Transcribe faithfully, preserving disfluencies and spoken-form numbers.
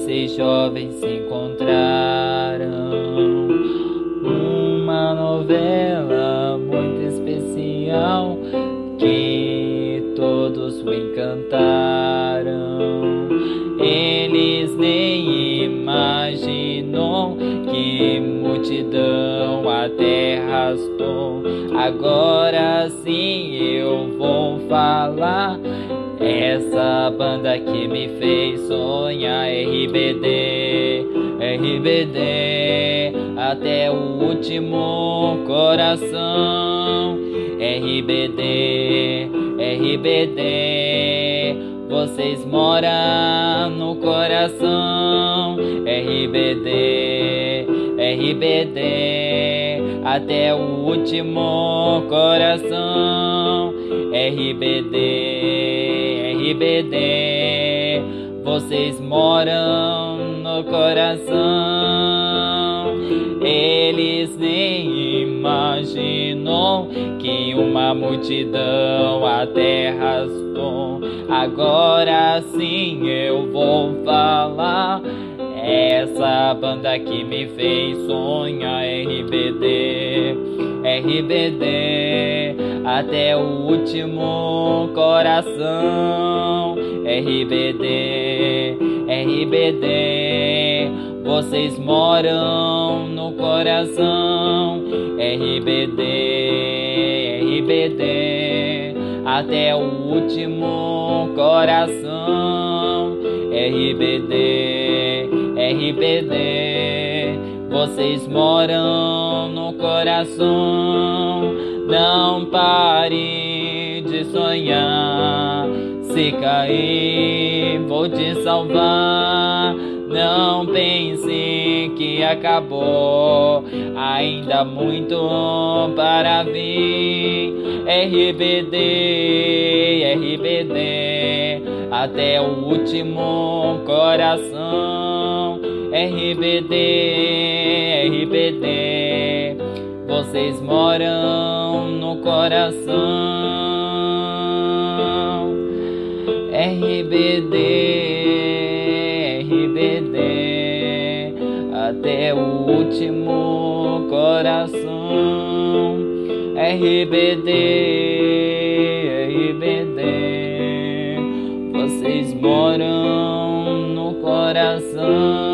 seis jovens se encontraram. Uma novela muito especial que todos o encantaram. Eles nem imaginou que multidão até arrastou. Agora sim eu vou falar. Essa banda que me fez sonhar, R B D, R B D, até o último coração. R B D, R B D, vocês moram no coração. R B D, R B D, até o último coração. R B D, R B D, vocês moram no coração. Eles nem imaginou que uma multidão até arrastou. Agora sim eu vou falar. Essa banda que me fez sonhar, R B D, R B D, até o último coração. R B D, R B D, vocês moram no coração. R B D, R B D, até o último coração. R B D, R B D, vocês moram no coração. Não pare de sonhar, se cair vou te salvar. Não pense que acabou, ainda muito para vir. R B D, R B D, até o último coração. R B D, R B D, vocês moram no coração. R B D, R B D, até o último coração. R B D, R B D, vocês moram no coração.